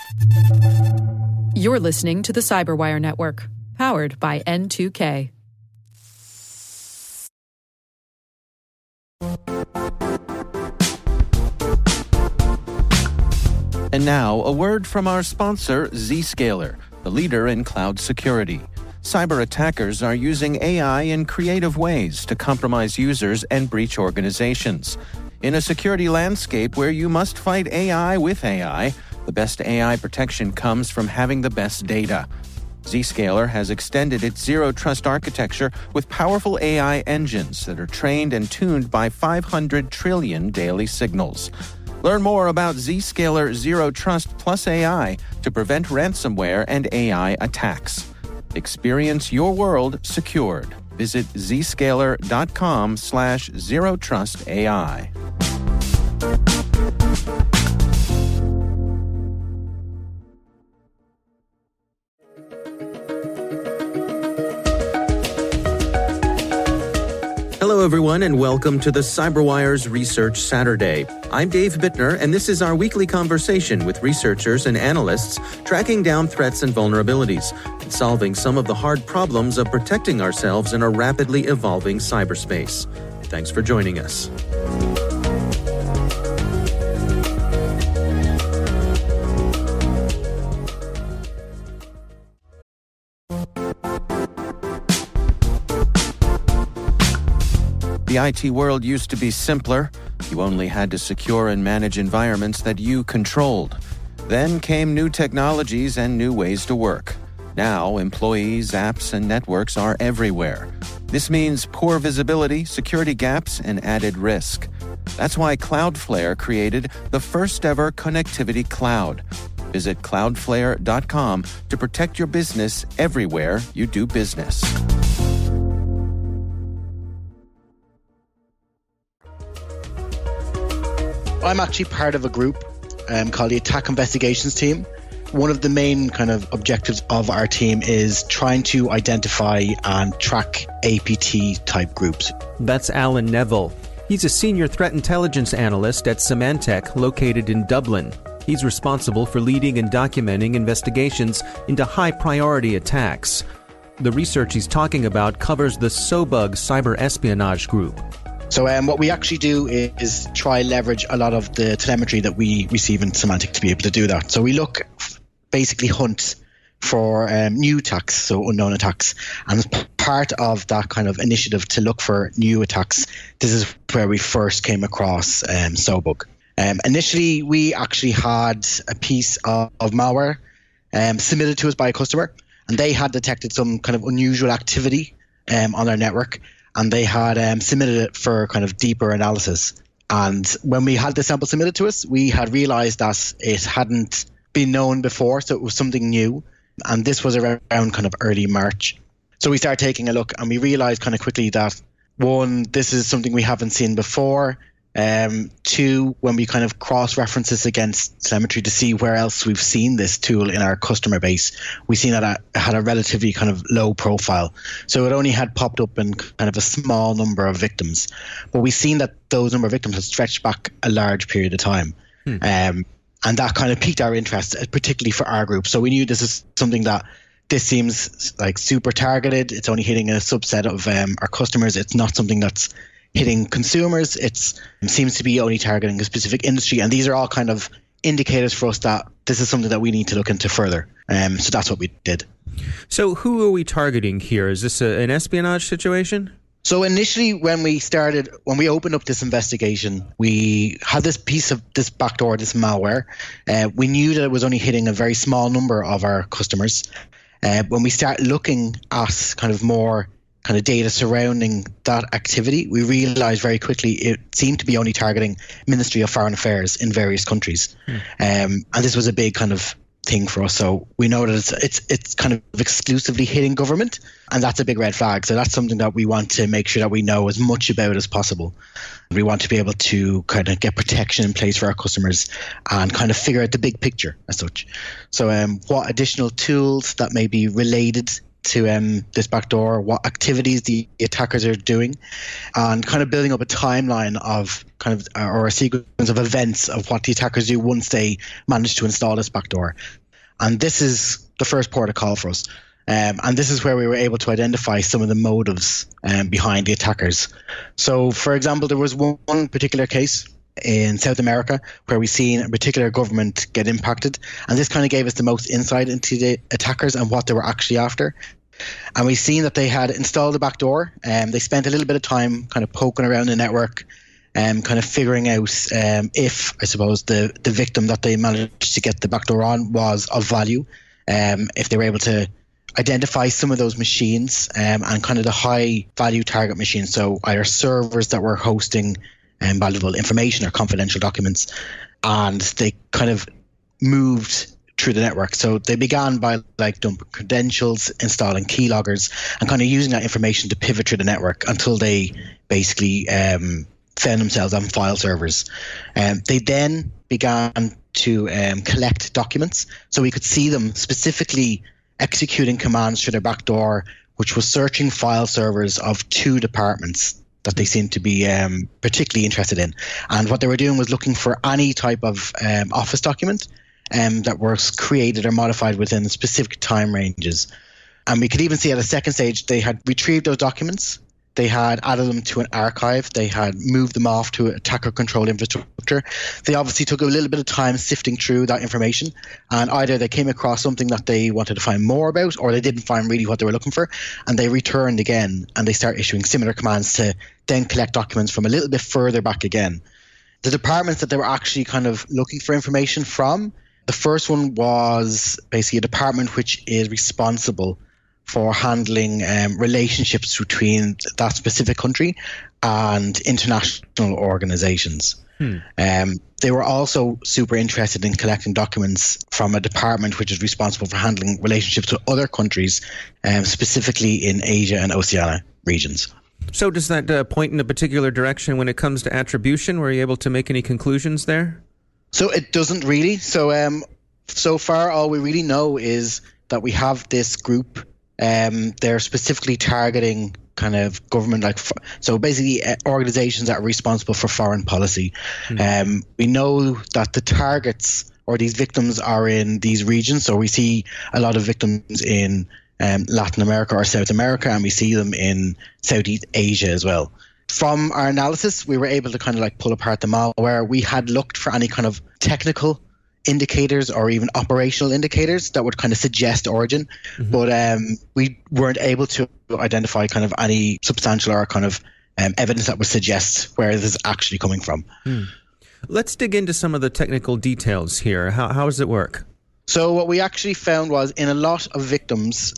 You're listening to the Cyberwire Network, powered by N2K. And now, a word from our sponsor, Zscaler, the leader in cloud security. Cyber attackers are using AI in creative ways to compromise users and breach organizations. In a security landscape where you must fight AI with AI, the best AI protection comes from having the best data. Zscaler has extended its zero-trust architecture with powerful AI engines that are trained and tuned by 500 trillion daily signals. Learn more about Zscaler Zero Trust Plus AI to prevent ransomware and AI attacks. Experience your world secured. Visit zscaler.com/zerotrustai. Hello, everyone, and welcome to the CyberWire's Research Saturday. I'm Dave Bittner, and this is our weekly conversation with researchers and analysts tracking down threats and vulnerabilities and solving some of the hard problems of protecting ourselves in a rapidly evolving cyberspace. Thanks for joining us. The IT world used to be simpler. You only had to secure and manage environments that you controlled. Then came new technologies and new ways to work. Now, employees, apps, and networks are everywhere. This means poor visibility, security gaps, and added risk. That's why Cloudflare created the first-ever connectivity cloud. Visit cloudflare.com to protect your business everywhere you do business. I'm actually part of a group called the Attack Investigations Team. One of the main kind of objectives of our team is trying to identify and track APT type groups. That's Alan Neville. He's a senior threat intelligence analyst at Symantec, located in Dublin. He's responsible for leading and documenting investigations into high-priority attacks. The research he's talking about covers the Sobug cyber espionage group. So what we actually do is try leverage a lot of the telemetry that we receive in Symantec to be able to do that. So we basically hunt for new attacks, so unknown attacks. And as part of that kind of initiative to look for new attacks, this is where we first came across Sobug. Initially, we actually had a piece of malware submitted to us by a customer, and they had detected some kind of unusual activity on their network. And they had submitted it for kind of deeper analysis. And when we had the sample submitted to us, we had realized that it hadn't been known before, so it was something new. And this was around kind of early March. So we started taking a look, and we realized kind of quickly that, one, this is something we haven't seen before. Two, when we kind of cross-reference this against telemetry to see where else we've seen this tool in our customer base, we've seen that it had a relatively kind of low profile. So it only had popped up in kind of a small number of victims. But we've seen that those number of victims had stretched back a large period of time. And that kind of piqued our interest, particularly for our group. So we knew this is something that this seems like super targeted. It's only hitting a subset of our customers. It's not something that's hitting consumers. It seems to be only targeting a specific industry, and these are all kind of indicators for us that this is something that we need to look into further. So that's what we did. So who are we targeting here? Is this an espionage situation? So initially, when we opened up this investigation, we had this piece of this backdoor, this malware. We knew that it was only hitting a very small number of our customers. When we start looking at kind of more kind of data surrounding that activity, we realized very quickly it seemed to be only targeting Ministry of Foreign Affairs in various countries. And this was a big kind of thing for us. So we know that it's kind of exclusively hitting government, and that's a big red flag. So that's something that we want to make sure that we know as much about as possible. We want to be able to kind of get protection in place for our customers and kind of figure out the big picture as such. So what additional tools that may be related to this backdoor, what activities the attackers are doing, and kind of building up a timeline of or a sequence of events of what the attackers do once they manage to install this backdoor. And this is the first port of call for us. And this is where we were able to identify some of the motives behind the attackers. So, for example, there was one particular case in South America where we seen a particular government get impacted, and this kind of gave us the most insight into the attackers and what they were actually after. And we seen that they had installed a backdoor, and they spent a little bit of time kind of poking around the network and kind of figuring out if, I suppose, the victim that they managed to get the backdoor on was of value, if they were able to identify some of those machines and kind of the high value target machines, so either servers that were hosting valuable information or confidential documents, and they kind of moved through the network. So they began by like dumping credentials, installing keyloggers, and kind of using that information to pivot through the network until they basically found themselves on file servers. They then began to collect documents, so we could see them specifically executing commands through their backdoor, which was searching file servers of two departments that they seemed to be particularly interested in. And what they were doing was looking for any type of office document that was created or modified within specific time ranges. And we could even see at a second stage, they had retrieved those documents, they had added them to an archive, they had moved them off to attacker control infrastructure. They obviously took a little bit of time sifting through that information, and either they came across something that they wanted to find more about, or they didn't find really what they were looking for, and they returned again, and they start issuing similar commands to then collect documents from a little bit further back again. The departments that they were actually kind of looking for information from, the first one was basically a department which is responsible for handling relationships between that specific country and international organizations. They were also super interested in collecting documents from a department which is responsible for handling relationships with other countries, specifically in Asia and Oceania regions. So does that point in a particular direction when it comes to attribution? Were you able to make any conclusions there? So it doesn't really. So far, all we really know is that we have this group. They're specifically targeting kind of government, so basically organizations that are responsible for foreign policy. We know that the targets or these victims are in these regions. So we see a lot of victims in Latin America or South America, and we see them in Southeast Asia as well. From our analysis, we were able to kind of like pull apart the malware. We had looked for any kind of technical indicators or even operational indicators that would kind of suggest origin, but we weren't able to identify kind of any substantial or kind of evidence that would suggest where this is actually coming from. Let's dig into some of the technical details here. How does it work? So what we actually found was in a lot of victims,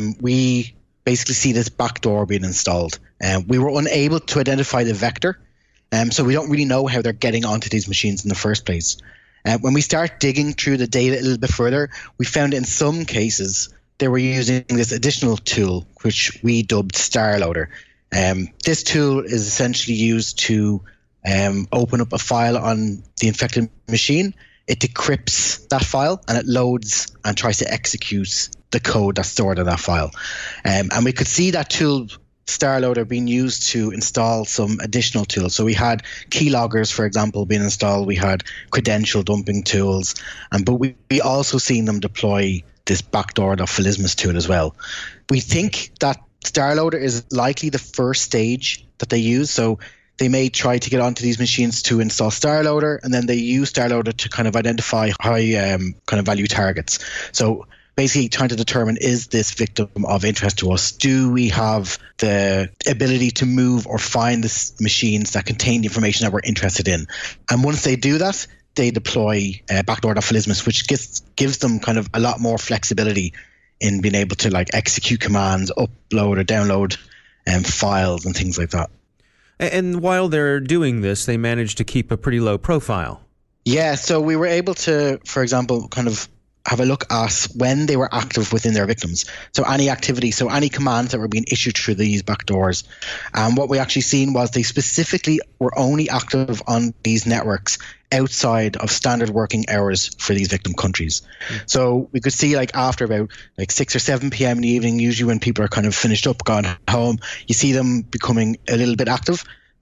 we basically see this backdoor being installed. We were unable to identify the vector, so we don't really know how they're getting onto these machines in the first place. When we start digging through the data a little bit further, we found in some cases they were using this additional tool, which we dubbed StarLoader. This tool is essentially used to open up a file on the infected machine. It decrypts that file and it loads and tries to execute the code that's stored in that file. And we could see that tool StarLoader being used to install some additional tools. So we had keyloggers, for example, being installed. We had credential dumping tools, but we also seen them deploy this backdoor.philismus tool as well. We think that StarLoader is likely the first stage that they use. So they may try to get onto these machines to install StarLoader, and then they use StarLoader to kind of identify high kind of value targets. So basically trying to determine, is this victim of interest to us? Do we have the ability to move or find the machines that contain the information that we're interested in? And once they do that, they deploy backdoor.philismus, which gives them kind of a lot more flexibility in being able to like execute commands, upload or download files and things like that. And while they're doing this, they manage to keep a pretty low profile. Yeah, so we were able to, for example, kind of have a look at when they were active within their victims. So any activity, so any commands that were being issued through these backdoors. And what we actually seen was they specifically were only active on these networks outside of standard working hours for these victim countries. So we could see like after about like 6 or 7 p.m. in the evening, usually when people are kind of finished up, gone home, you see them becoming a little bit active.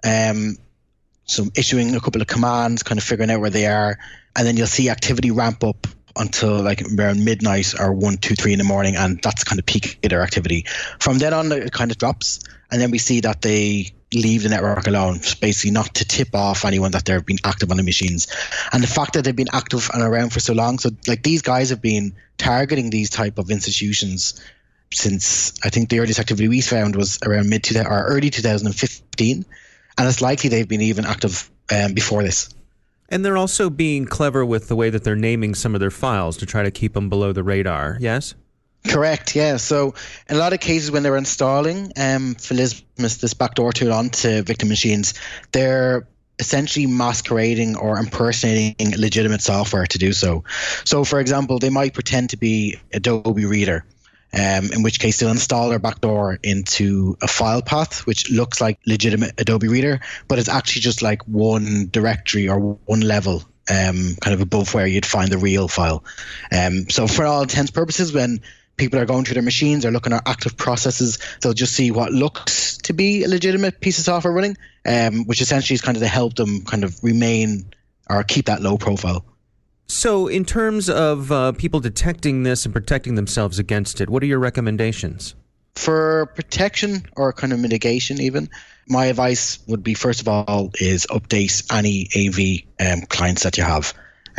So issuing a couple of commands, kind of figuring out where they are. And then you'll see activity ramp up until like around midnight or 1, 2, 3 in the morning, and that's kind of peak of their activity. From then on, it kind of drops, and then we see that they leave the network alone, basically not to tip off anyone that they've been active on the machines. And the fact that they've been active and around for so long, so like these guys have been targeting these type of institutions since, I think the earliest activity we found was around early 2015, and it's likely they've been even active before this. And they're also being clever with the way that they're naming some of their files to try to keep them below the radar, yes? Correct, yeah. So in a lot of cases when they're installing Philismus, this backdoor tool onto victim machines, they're essentially masquerading or impersonating legitimate software to do so. So for example, they might pretend to be Adobe Reader, in which case they'll install their backdoor into a file path which looks like legitimate Adobe Reader, but it's actually just like one directory or one level kind of above where you'd find the real file. So for all intents and purposes, when people are going through their machines or looking at active processes, they'll just see what looks to be a legitimate piece of software running, which essentially is kind of to help them kind of remain or keep that low profile. So in terms of people detecting this and protecting themselves against it, what are your recommendations? For protection or kind of mitigation even, my advice would be, first of all, is update any AV clients that you have.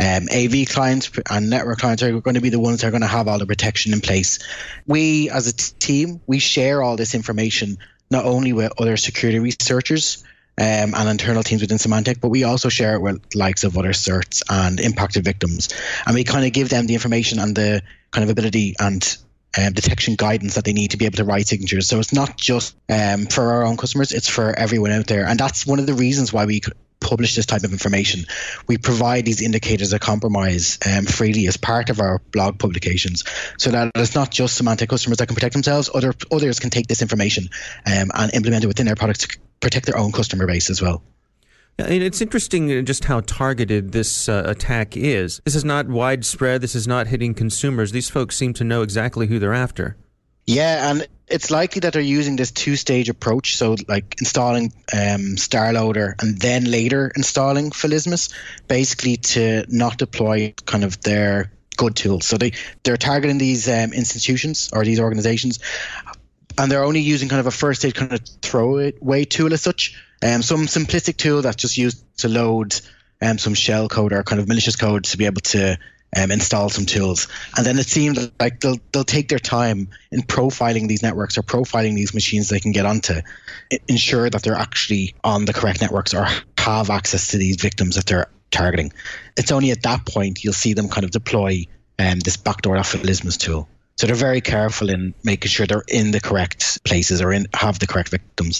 AV clients and network clients are going to be the ones that are going to have all the protection in place. We, as a team, we share all this information not only with other security researchers and internal teams within Symantec, but we also share it with likes of other certs and impacted victims. And we kind of give them the information and the kind of ability and detection guidance that they need to be able to write signatures. So it's not just for our own customers, it's for everyone out there. And that's one of the reasons why we publish this type of information. We provide these indicators of compromise freely as part of our blog publications, so that it's not just Symantec customers that can protect themselves, others can take this information and implement it within their products to protect their own customer base as well. And it's interesting just how targeted this attack is. This is not widespread. This is not hitting consumers. These folks seem to know exactly who they're after. Yeah, and it's likely that they're using this two-stage approach, so like installing StarLoader and then later installing Philismus, basically to not deploy kind of their good tools. So they're targeting these institutions or these organizations, and they're only using kind of a first-stage kind of throwaway tool as such. Some simplistic tool that's just used to load some shell code or kind of malicious code to be able to install some tools. And then it seems like they'll take their time in profiling these networks or profiling these machines they can get onto, ensure that they're actually on the correct networks or have access to these victims that they're targeting. It's only at that point you'll see them kind of deploy this backdoor Philismus tool. So they're very careful in making sure they're in the correct places or have the correct victims.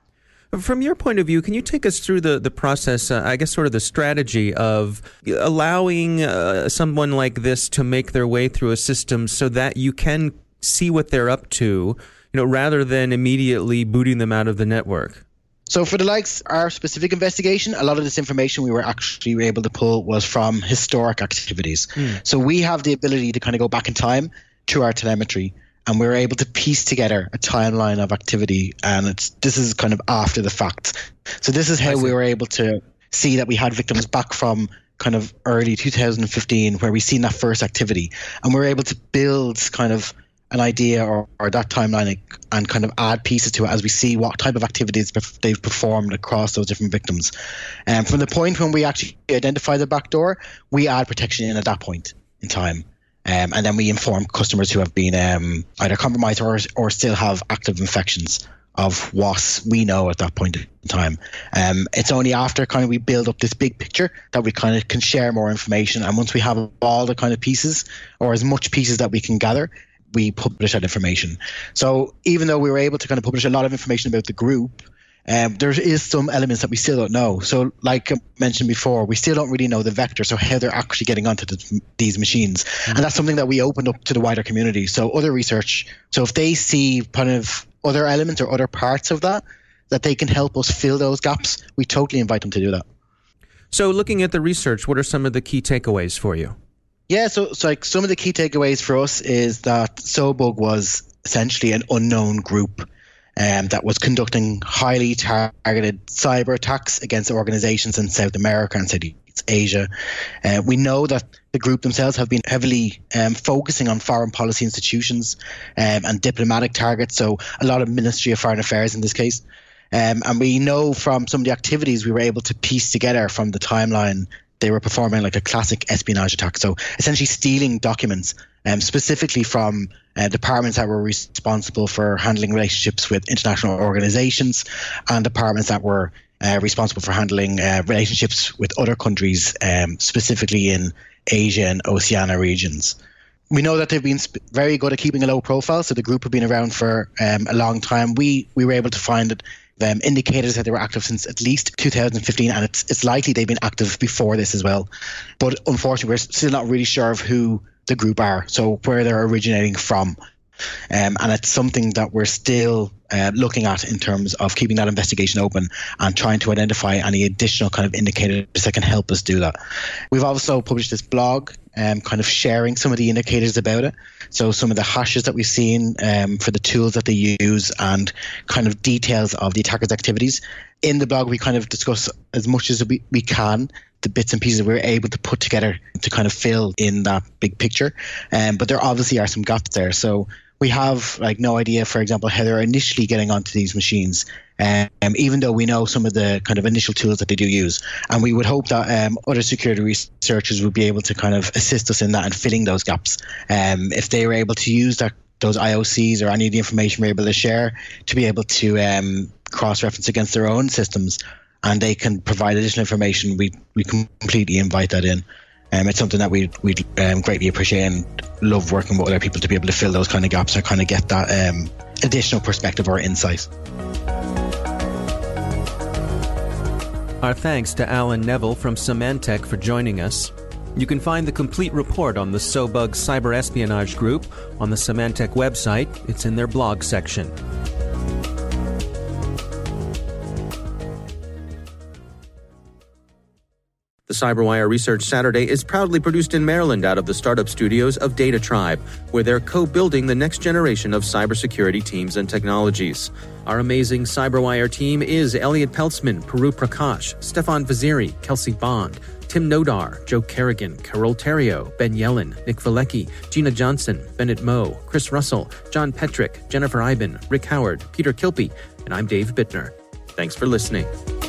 From your point of view, can you take us through the process, I guess sort of the strategy of allowing someone like this to make their way through a system so that you can see what they're up to, rather than immediately booting them out of the network? So for the likes, our specific investigation, a lot of this information we were actually able to pull was from historic activities. So we have the ability to kind of go back in time to our telemetry, and we were able to piece together a timeline of activity, and this is kind of after the fact. So this is how we were able to see that we had victims back from kind of early 2015, where we seen that first activity, and we were able to build kind of an idea or that timeline and kind of add pieces to it as we see what type of activities they've performed across those different victims. And from the point when we actually identify the backdoor, we add protection in at that point in time. And then we inform customers who have been either compromised or still have active infections of what we know at that point in time. It's only after kind of we build up this big picture that we kind of can share more information. And once we have all the kind of pieces, or as much pieces that we can gather, we publish that information. So even though we were able to kind of publish a lot of information about the group, there is some elements that we still don't know. So like I mentioned before, we still don't really know the vector, so how they're actually getting onto these machines. And that's something that we opened up to the wider community. So other research, so if they see kind of other elements or other parts of that they can help us fill those gaps, we totally invite them to do that. So looking at the research, what are some of the key takeaways for you? Yeah, so like some of the key takeaways for us is that SOBUG was essentially an unknown group that was conducting highly targeted cyber attacks against organizations in South America and Southeast Asia. We know that the group themselves have been heavily focusing on foreign policy institutions and diplomatic targets, so a lot of Ministry of Foreign Affairs in this case. And we know from some of the activities we were able to piece together from the timeline, they were performing like a classic espionage attack. So essentially stealing documents, specifically from departments that were responsible for handling relationships with international organizations and departments that were responsible for handling relationships with other countries, specifically in Asia and Oceania regions. We know that they've been very good at keeping a low profile, so the group have been around for a long time. We were able to find that indicators that they were active since at least 2015, and it's likely they've been active before this as well. But unfortunately, we're still not really sure of who the group are, so where they're originating from. And it's something that we're still looking at in terms of keeping that investigation open and trying to identify any additional kind of indicators that can help us do that. We've also published this blog kind of sharing some of the indicators about it. So some of the hashes that we've seen for the tools that they use and kind of details of the attackers' activities. In the blog, we kind of discuss as much as we can the bits and pieces we're able to put together to kind of fill in that big picture. But there obviously are some gaps there. So we have like no idea, for example, how they're initially getting onto these machines, even though we know some of the kind of initial tools that they do use. And we would hope that other security researchers would be able to kind of assist us in that and filling those gaps. If they were able to use those IOCs or any of the information we're able to share to be able to cross-reference against their own systems, and they can provide additional information, we completely invite that in. It's something that we'd greatly appreciate and love working with other people to be able to fill those kind of gaps or kind of get that additional perspective or insight. Our thanks to Alan Neville from Symantec for joining us. You can find the complete report on the SOBUG cyber espionage group on the Symantec website. It's in their blog section. The CyberWire Research Saturday is proudly produced in Maryland out of the startup studios of Data Tribe, where they're co-building the next generation of cybersecurity teams and technologies. Our amazing CyberWire team is Elliot Peltzman, Puru Prakash, Stefan Vaziri, Kelsey Bond, Tim Nodar, Joe Kerrigan, Carol Terrio, Ben Yellen, Nick Valecki, Gina Johnson, Bennett Moe, Chris Russell, John Petrick, Jennifer Iben, Rick Howard, Peter Kilpie, and I'm Dave Bittner. Thanks for listening.